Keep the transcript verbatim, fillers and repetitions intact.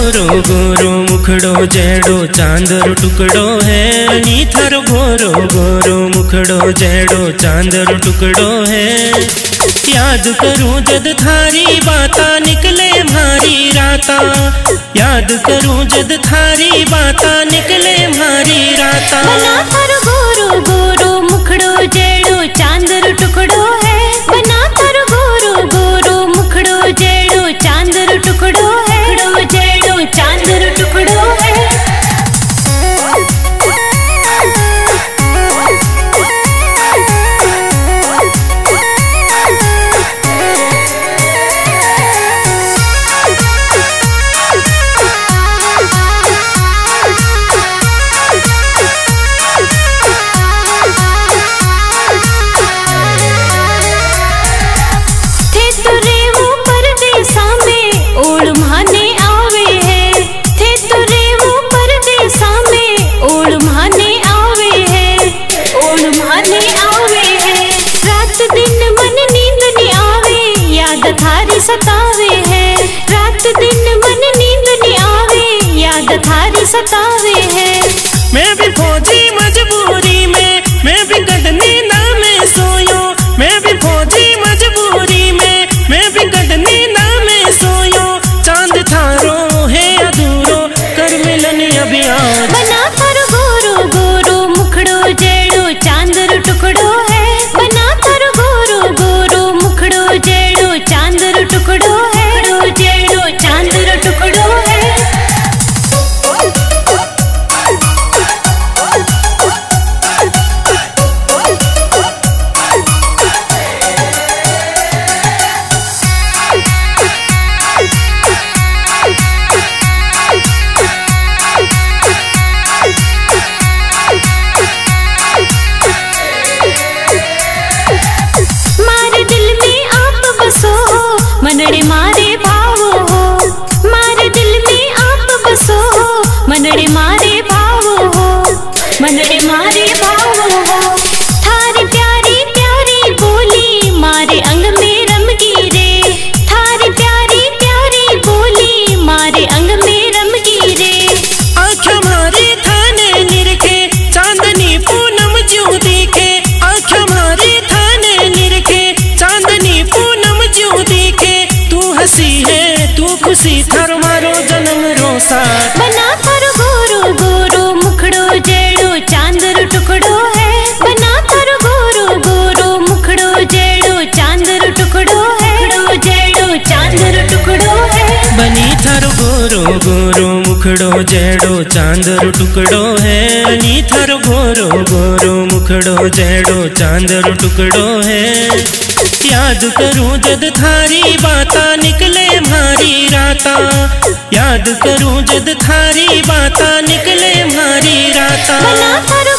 गोरो गोरो मुखड़ो जैडो चांदर टुकड़ो है। नी थारो गोरो गोरो मुखड़ो जैडो चांदर टुकड़ो है। याद करूं जद थारी बाता निकले म्हारी राता। याद करूं जद थारी बाता निकले म्हारी राता। बना थारो गोरो गोरो मुखड़ो जैडो चांदर टुकड़ो है। बना थारो गोरो गोरो मुखड़ो जैडो चांदर टुकड़ो है। जैडो चांदर टुकड़ो है। थारी सतावे है रात दिन मन नींद नहीं आवे। याद थारी सतावे है। मैं भी फौजी मजबूरी में मैं भी गडनी ना में सोयो। मैं भी फौजी मजबूरी में मैं भी गडनी ना में सोयो। चांद थारो है अधूरो कर मिलन अभी आज। बना थारो गोरो गोरो मुखड़ो जैडो चांदर टुकड़ो है। बना थारो गोरो गोरो मुखड़ो जैडो चांदर टुकड़ो है। जैडो चांदर टुकड़ो है। मारे दिल में आप बसो मनड़े मारे भावो हो। मारे दिल में आप बसो मनड़े मारे भावो हो। मनड़े मारे भावो हो। थारी प्यारी प्यारी बोली मारे अंग में रमगी रे। थारी प्यारी प्यारी बोली मारे अंग में रमगी रे। आँखें मारी थाने निरखे चांदनी पूनम ज्यों दिखे। आँखें मारी थाने निरखे चांदनी पूनम ज्यों दिखे। तू हंसी है तू खुशी थारो मारो जन्म रो साथ। बना थारो गोरो गोरो मुखड़ो जैडो चांदर टुकड़ो है। बना थारो गोरो गोरो मुखड़ो जैडो चांदर टुकड़ो है। जैडो चांदर टुकड़ो है। बनी थारो गोरो गोरो मुखड़ो जैडो चांदर टुकड़ो है। नी थारो गोरो गोरो मुखड़ो जैडो चांदर टुकड़ो है। याद करूं जद थारी बाता निकले म्हारी राता। याद करूं जद थारी बाता निकले म्हारी राता। बना थारो